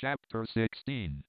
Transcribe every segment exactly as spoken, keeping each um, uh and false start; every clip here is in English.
Chapter sixteen.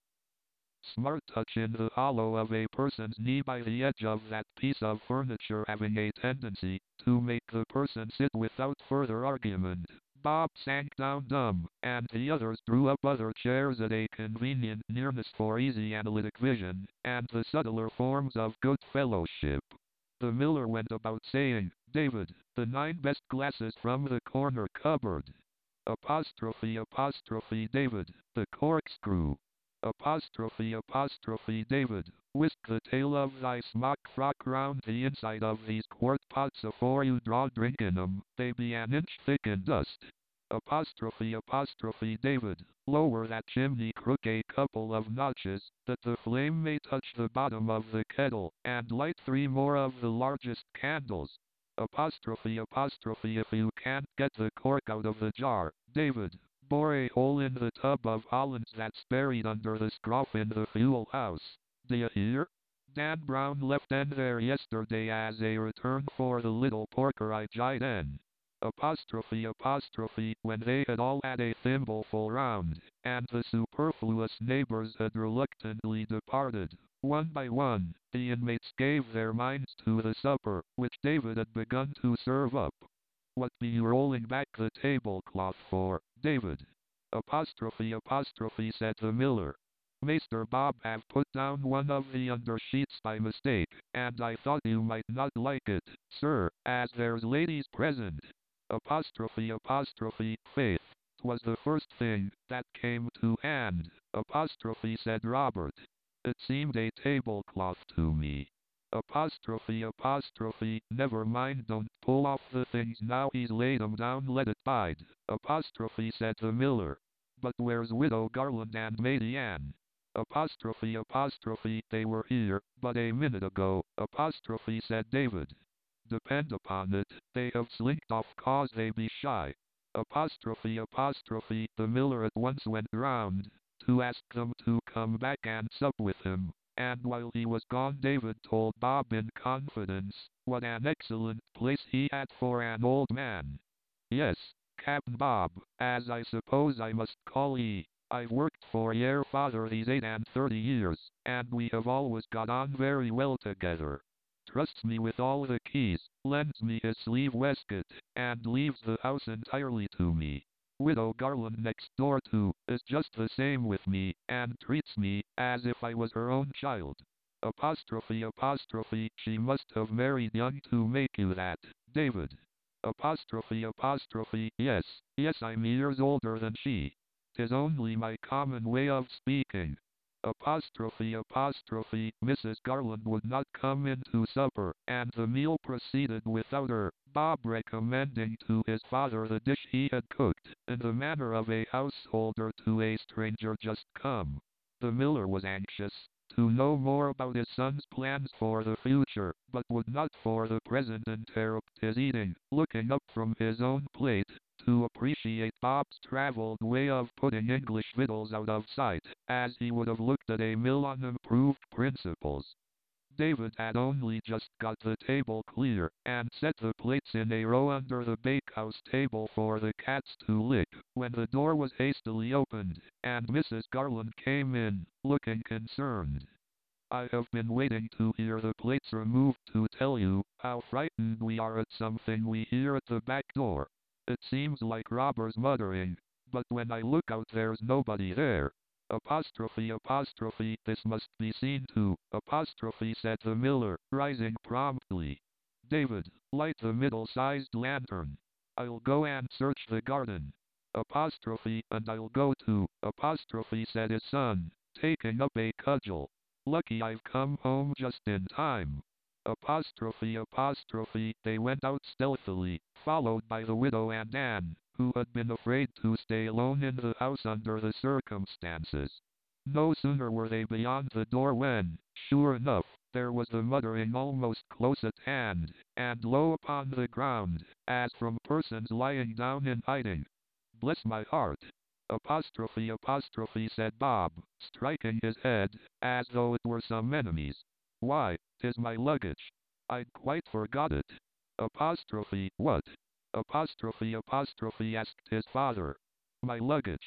Smart touch in the hollow of a person's knee by the edge of that piece of furniture having a tendency to make the person sit without further argument. Bob sank down dumb, and the others drew up other chairs at a convenient nearness for easy analytic vision, and the subtler forms of good fellowship. The miller went about saying, "David, the nine best glasses from the corner cupboard." Apostrophe apostrophe David, the corkscrew. Apostrophe apostrophe David, whisk the tail of thy smock frock round the inside of these quart pots afore you draw drink in 'em, they be an inch thick in dust. Apostrophe apostrophe David, lower that chimney crook a couple of notches, that the flame may touch the bottom of the kettle, and light three more of the largest candles. Apostrophe apostrophe if you can't get the cork out of the jar, David, bore a hole in the tub of Hollands that's buried under the scroff in the fuel house. D'ye hear? Dan Brown left en there yesterday as a return for the little porker I jied en. Apostrophe apostrophe when they had all had a thimbleful round, and the superfluous neighbors had reluctantly departed. One by one, the inmates gave their minds to the supper, which David had begun to serve up. "What be you rolling back the tablecloth for, David?" Apostrophe apostrophe said the miller. "Master Bob have put down one of the under sheets by mistake, and I thought you might not like it, sir, as there's ladies present." Apostrophe apostrophe faith, 'twas the first thing that came to hand. Apostrophe said Robert. "It seemed a tablecloth to me." Apostrophe apostrophe never mind, don't pull off the things now he's laid 'em down, let it bide. Apostrophe said the miller. "But where's Widow Garland and Maidie Ann?" Apostrophe apostrophe they were here but a minute ago. Apostrophe said David. "Depend upon it, they have slinked off cause they be shy." Apostrophe apostrophe the miller at once went round to ask them to come back and sup with him, and while he was gone David told Bob in confidence what an excellent place he had for an old man. "Yes, Cap'n Bob, as I suppose I must call ye, I've worked for yer father these eight and thirty years, and we have always got on very well together. Trusts me with all the keys, lends me his sleeve waistcoat, and leaves the house entirely to me. Widow Garland next door too, is just the same with me, and treats me as if I was her own child." Apostrophe apostrophe she must have married young to make you that, David. Apostrophe apostrophe yes, yes I'm years older than she. 'Tis only my common way of speaking. Apostrophe apostrophe Missus Garland would not come in to supper, and the meal proceeded without her, Bob recommending to his father the dish he had cooked, in the manner of a householder to a stranger just come. The miller was anxious to know more about his son's plans for the future, but would not for the present interrupt his eating, looking up from his own plate to appreciate Bob's traveled way of putting English victuals out of sight, as he would have looked at a mill on improved principles. David had only just got the table clear, and set the plates in a row under the bakehouse table for the cats to lick, when the door was hastily opened, and Missus Garland came in, looking concerned. "I have been waiting to hear the plates removed to tell you how frightened we are at something we hear at the back door. It seems like robbers muttering, but when I look out there's nobody there." Apostrophe apostrophe this must be seen to. Apostrophe said the miller, rising promptly. "David, light the middle-sized lantern. I'll go and search the garden." Apostrophe and I'll go too. Apostrophe said his son, taking up a cudgel. "Lucky I've come home just in time." Apostrophe apostrophe they went out stealthily, followed by the widow and Anne, who had been afraid to stay alone in the house under the circumstances. No sooner were they beyond the door when, sure enough, there was the muttering almost close at hand, and low upon the ground, as from persons lying down in hiding. "Bless my heart!" Apostrophe apostrophe said Bob, striking his head, as though it were some enemy's. "Why, 'tis my luggage. I'd quite forgot it." Apostrophe what? Apostrophe apostrophe asked his father. "My luggage."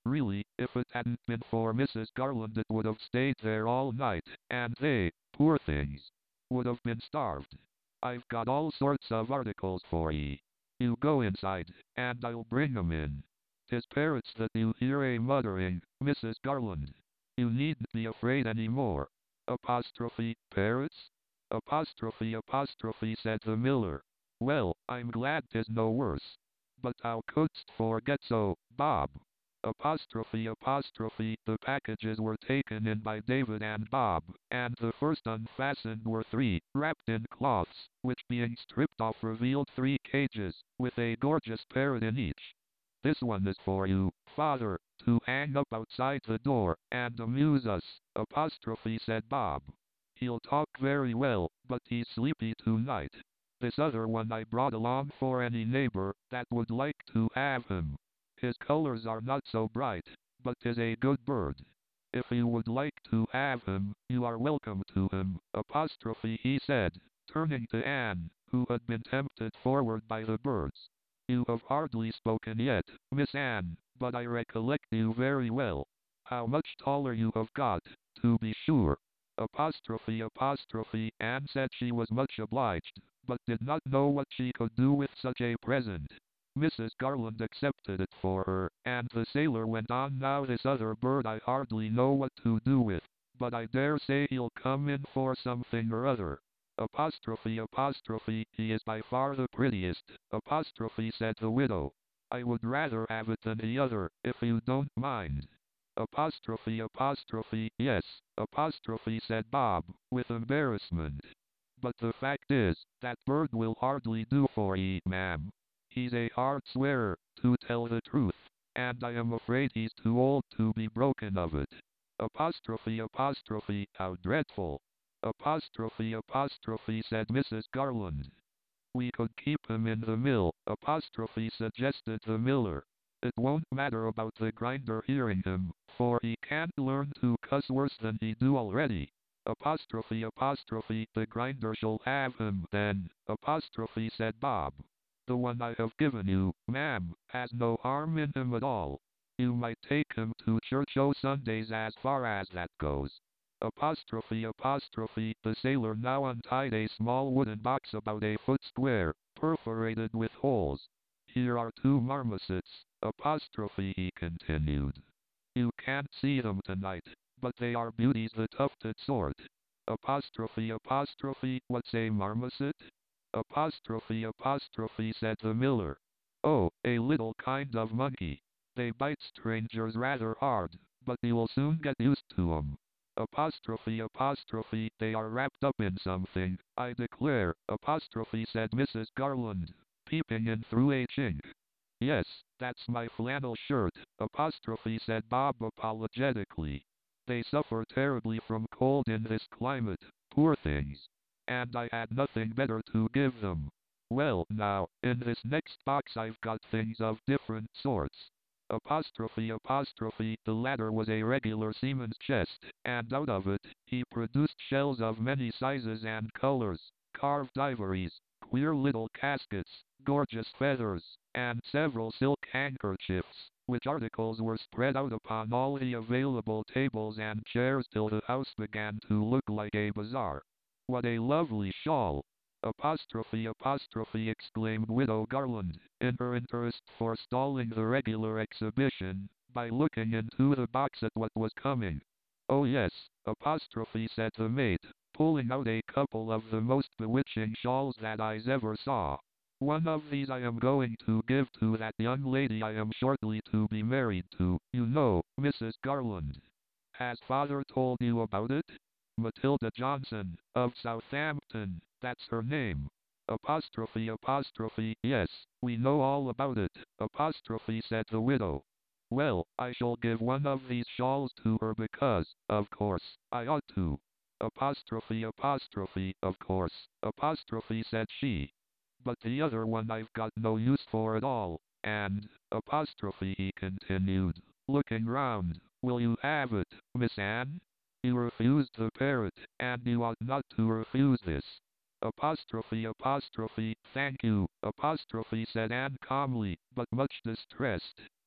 Really, if it hadn't been for Missus Garland it would have stayed there all night, and they, poor things, would have been starved. I've got all sorts of articles for ye. You go inside, and I'll bring 'em in. 'Tis parrots that you hear a muttering, Missus Garland. You needn't be afraid any more. Apostrophe, parrots? Apostrophe, apostrophe, said the miller. Well, I'm glad 'tis no worse. But thou couldst forget so, Bob. Apostrophe, apostrophe, the packages were taken in by David and Bob, and the first unfastened were three, wrapped in cloths, which being stripped off revealed three cages, with a gorgeous parrot in each. This one is for you, father, to hang up outside the door, and amuse us, apostrophe, said Bob. He'll talk very well, but he's sleepy tonight. This other one I brought along for any neighbor that would like to have him. His colors are not so bright, but 'tis a good bird. If you would like to have him, you are welcome to him, apostrophe, he said, turning to Anne, who had been tempted forward by the birds. You have hardly spoken yet, Miss Anne, but I recollect you very well. How much taller you have got, to be sure. Apostrophe, apostrophe, Anne said she was much obliged, but did not know what she could do with such a present. Missus Garland accepted it for her, and the sailor went on. Now this other bird I hardly know what to do with, but I dare say he'll come in for something or other. Apostrophe, apostrophe, he is by far the prettiest, apostrophe, said the widow. I would rather have it than the other, if you don't mind. Apostrophe, apostrophe, yes, apostrophe, said Bob, with embarrassment. But the fact is, that bird will hardly do for ye, ma'am. He's a hard swearer, to tell the truth, and I am afraid he's too old to be broken of it. Apostrophe, apostrophe, how dreadful. Apostrophe, apostrophe, said Missus Garland. We could keep him in the mill, apostrophe, suggested the miller. It won't matter about the grinder hearing him, for he can't learn to cuss worse than he do already. Apostrophe, apostrophe, the grinder shall have him then, apostrophe, said Bob. The one I have given you, ma'am, has no harm in him at all. You might take him to church o' Sundays as far as that goes. Apostrophe, apostrophe, the sailor now untied a small wooden box about a foot square, perforated with holes. Here are two marmosets, apostrophe, he continued. You can't see them tonight, but they are beauties, the tufted sort. Apostrophe, apostrophe, what's a marmoset? Apostrophe, apostrophe, said the miller. Oh, a little kind of monkey. They bite strangers rather hard, but you'll soon get used to 'em. Apostrophe, apostrophe, they are wrapped up in something, I declare, apostrophe, said Missus Garland, peeping in through a chink. Yes, that's my flannel shirt, apostrophe, said Bob apologetically. They suffer terribly from cold in this climate, poor things. And I had nothing better to give them. Well, now, in this next box I've got things of different sorts. Apostrophe, apostrophe, the latter was a regular seaman's chest, and out of it, he produced shells of many sizes and colors, carved ivories, queer little caskets, gorgeous feathers, and several silk handkerchiefs, which articles were spread out upon all the available tables and chairs till the house began to look like a bazaar. What a lovely shawl! Apostrophe, apostrophe, exclaimed Widow Garland, in her interest forestalling the regular exhibition, by looking into the box at what was coming. Oh yes, apostrophe, said the maid, pulling out a couple of the most bewitching shawls that I's ever saw. One of these I am going to give to that young lady I am shortly to be married to, you know, Missus Garland. Has father told you about it? Matilda Johnson, of Southampton, that's her name. Apostrophe, apostrophe, yes, we know all about it, apostrophe, said the widow. Well, I shall give one of these shawls to her because, of course, I ought to. Apostrophe, apostrophe, of course, apostrophe, said she. But the other one I've got no use for at all, and, apostrophe, he continued, looking round, will you have it, Miss Anne? You refused the parrot, and you ought not to refuse this. Apostrophe, apostrophe, thank you, apostrophe, said Anne calmly, but much distressed.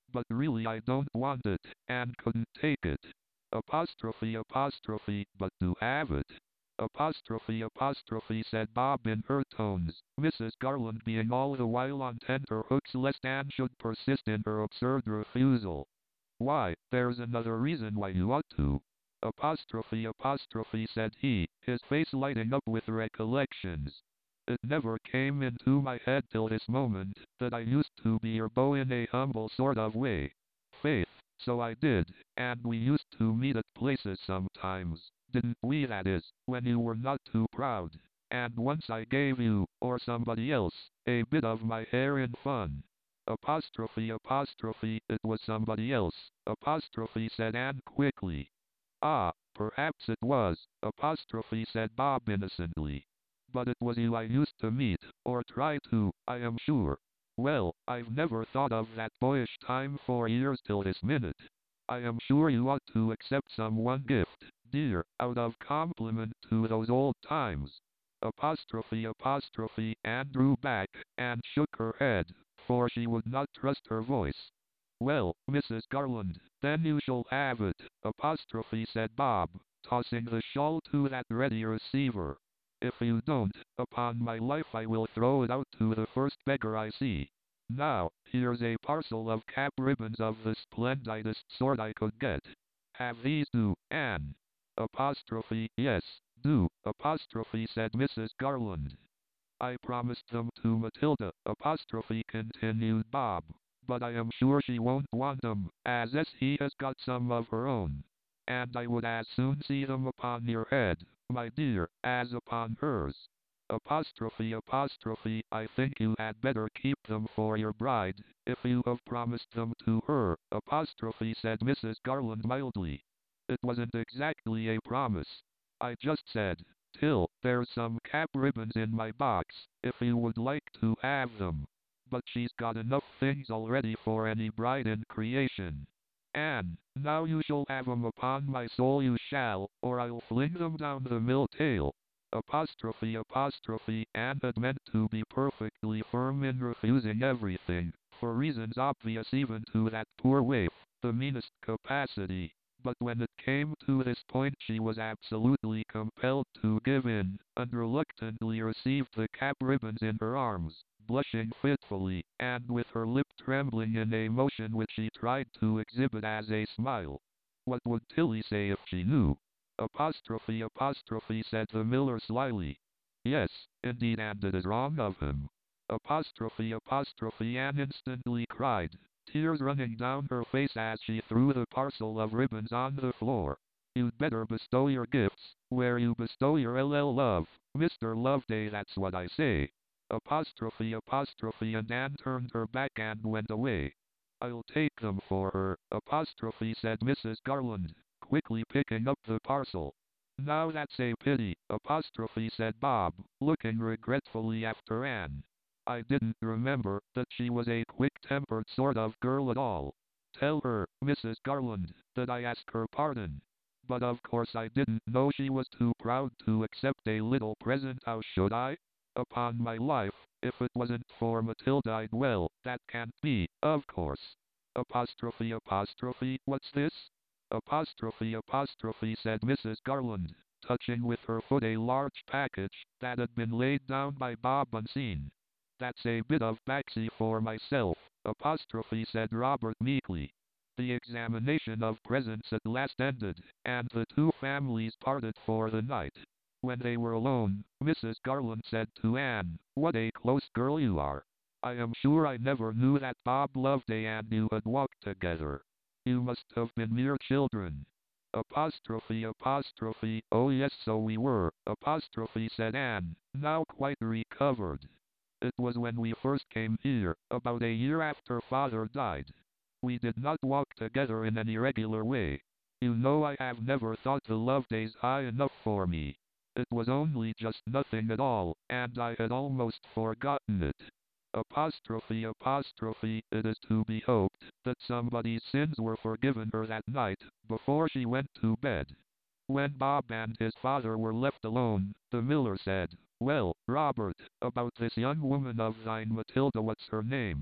but really I don't want it, and couldn't take it. Apostrophe apostrophe, but to have it. Apostrophe apostrophe, said Bob in hurt tones, Missus Garland being all the while on tenterhooks lest Anne should persist in her absurd refusal. Why, there's another reason why you ought to. Apostrophe apostrophe, said he, his face lighting up with recollections. It never came into my head till this moment that I used to be your beau in a humble sort of way. Faith, so I did, and we used to meet at places sometimes, didn't we, that is, when you were not too proud. And once I gave you, or somebody else, a bit of my hair in fun. Apostrophe apostrophe, it was somebody else, apostrophe, said Anne quickly. Ah, perhaps it was, apostrophe, said Bob innocently. But it was you I used to meet, or try to, I am sure. Well, I've never thought of that boyish time for years till this minute. I am sure you ought to accept some one gift, dear, out of compliment to those old times. Apostrophe apostrophe, Anne drew back, and shook her head, for she would not trust her voice. Well, Missus Garland, then you shall have it, apostrophe, said Bob, tossing the shawl to that ready receiver. If you don't, upon my life I will throw it out to the first beggar I see. Now, here's a parcel of cap ribbons of the splendidest sort I could get. Have these do, Anne? Apostrophe, yes, do, apostrophe, said Missus Garland. I promised them to Matilda, apostrophe, continued Bob, but I am sure she won't want them, as he has got some of her own. And I would as soon see them upon your head, my dear, as upon hers. Apostrophe apostrophe, I think you had better keep them for your bride, if you have promised them to her, apostrophe, said Missus Garland mildly. It wasn't exactly a promise. I just said, Till, there's some cap ribbons in my box, if you would like to have them. But she's got enough things already for any bride in creation. Anne, now you shall have 'em, upon my soul you shall, or I'll fling them down the mill tail. Apostrophe apostrophe, Anne had meant to be perfectly firm in refusing everything, for reasons obvious even to that poor waif, the meanest capacity. But when it came to this point she was absolutely compelled to give in, and reluctantly received the cap ribbons in her arms, blushing fitfully, and with her lip trembling in a motion which she tried to exhibit as a smile. What would Tilly say if she knew? Apostrophe apostrophe, said the miller slyly. Yes, indeed, and it is wrong of him. Apostrophe apostrophe, Anne instantly cried, tears running down her face as she threw the parcel of ribbons on the floor. You'd better bestow your gifts, where you bestow your L L love, Mister Loveday, that's what I say. Apostrophe apostrophe, and Anne turned her back and went away. I'll take them for her, apostrophe, said Missus Garland, quickly picking up the parcel. Now that's a pity, apostrophe, said Bob, looking regretfully after Anne. I didn't remember that she was a quick-tempered sort of girl at all. Tell her, Missus Garland, that I ask her pardon. But of course I didn't know she was too proud to accept a little present, how should I? Upon my life, if it wasn't for Matilda I'd, well, that can't be, of course. Apostrophe apostrophe, what's this? Apostrophe apostrophe, said Missus Garland, touching with her foot a large package that had been laid down by Bob unseen. That's a bit of baxi for myself, apostrophe, said Robert meekly. The examination of presents at last ended, and the two families parted for the night. When they were alone, Missus Garland said to Anne, what a close girl you are. I am sure I never knew that Bob Loveday and you had walked together. You must have been mere children. Apostrophe apostrophe, oh yes, so we were, apostrophe, said Anne, now quite recovered. It was when we first came here, about a year after father died. We did not walk together in any regular way. You know I have never thought the Lovedays high enough for me. It was only just nothing at all, and I had almost forgotten it. Apostrophe apostrophe, it is to be hoped that somebody's sins were forgiven her that night, before she went to bed. When Bob and his father were left alone, the miller said, well, Robert, about this young woman of thine, Matilda, what's her name?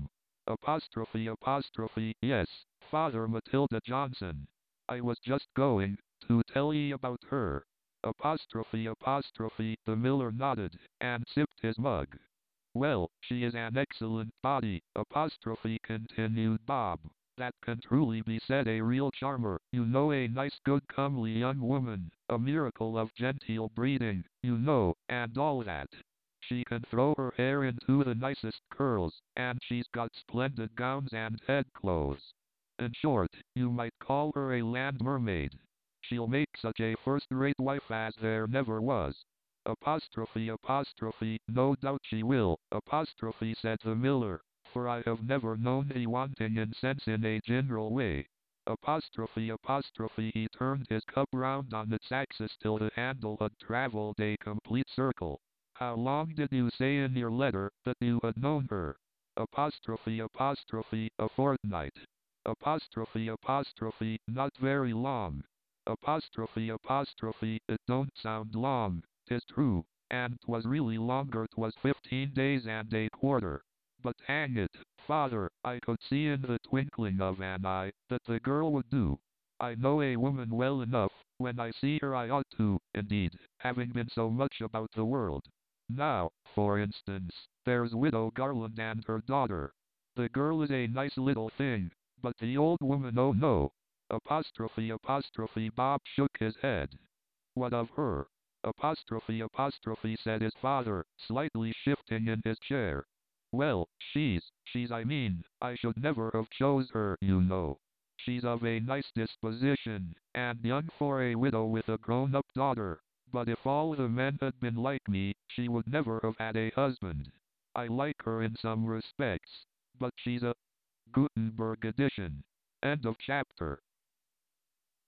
Apostrophe apostrophe, yes, Father Matilda Johnson. I was just going to tell ye about her. Apostrophe apostrophe, the miller nodded, and sipped his mug. Well, she is an excellent body, apostrophe continued Bob. That can truly be said, a real charmer, you know, a nice good comely young woman, a miracle of genteel breeding, you know, and all that. She can throw her hair into the nicest curls, and she's got splendid gowns and head clothes. In short, you might call her a land mermaid. She'll make such a first-rate wife as there never was. Apostrophe apostrophe, no doubt she will, apostrophe said the miller, for I have never known thee wanting in sense in a general way. Apostrophe apostrophe, he turned his cup round on its axis till the handle had travelled a complete circle. How long did you say in your letter that you had known her? Apostrophe apostrophe, a fortnight. Apostrophe apostrophe, not very long. Apostrophe apostrophe, it don't sound long, 'tis true, and 'twas really longer, 'twas fifteen days and a quarter. But hang it, Father, I could see in the twinkling of an eye that the girl would do. I know a woman well enough, when I see her I ought to, indeed, having been so much about the world. Now, for instance, there's Widow Garland and her daughter. The girl is a nice little thing, but the old woman, oh no. Apostrophe apostrophe, Bob shook his head. What of her? Apostrophe apostrophe, said his father, slightly shifting in his chair. Well, she's, she's I mean, I should never have chose her, you know. She's of a nice disposition, and young for a widow with a grown-up daughter. But if all the men had been like me, she would never have had a husband. I like her in some respects, but she's a Gutenberg edition. End of chapter.